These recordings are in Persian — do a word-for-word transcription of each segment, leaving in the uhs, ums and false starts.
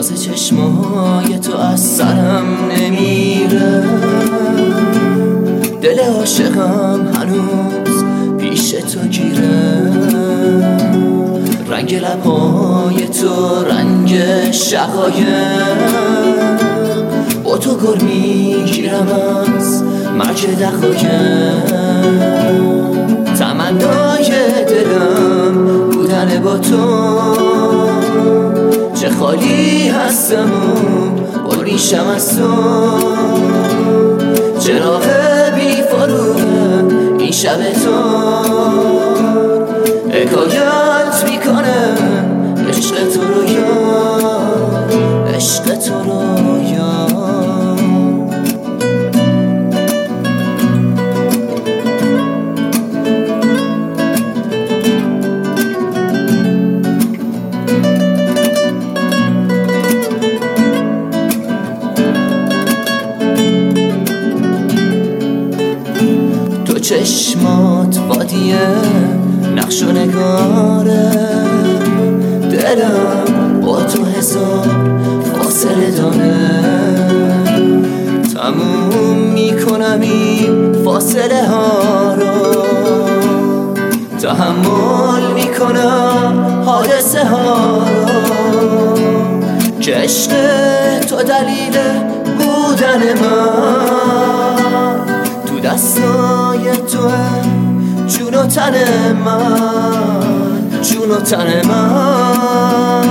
راز چشمای تو از سرم نمیره، دل عاشقم هنوز پیش تو گیره، رنگ لبهای تو رنگ شقایق، با تو گر میگیرم از مرج دقایق، تمنای دلم بودن با تو، چه خالی هستم و ریشم از تو، چراغ بی فروغ این شب تو، حکایت میکنه عشق تو رو یاد، عشق تو رو یاد. تو چشمات وادیه نقش و نگاره، دلم با تو هزار فاصله داره، تموم میکنم این فاصله ها رو، تحمل میکنم حادثه ها رو، که عشق تو دلیل بودن من، تو دستای توه جون و تن من، جون و تن من،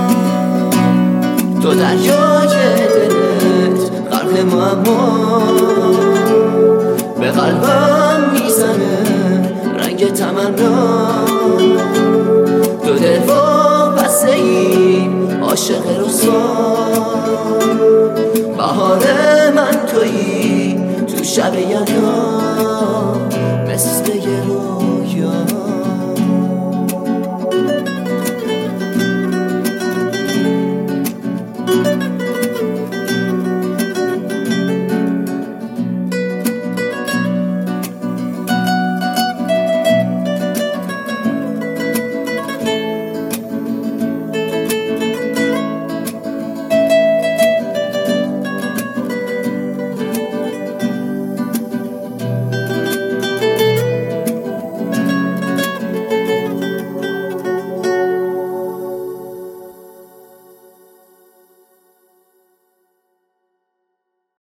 تو دریای دلت غرق معما، به قلبم میزنه رنگ تمنا، تو دل وابسته ای عاشق رسوا، بهار من تویی تو شب یلدا مثل یه رویا.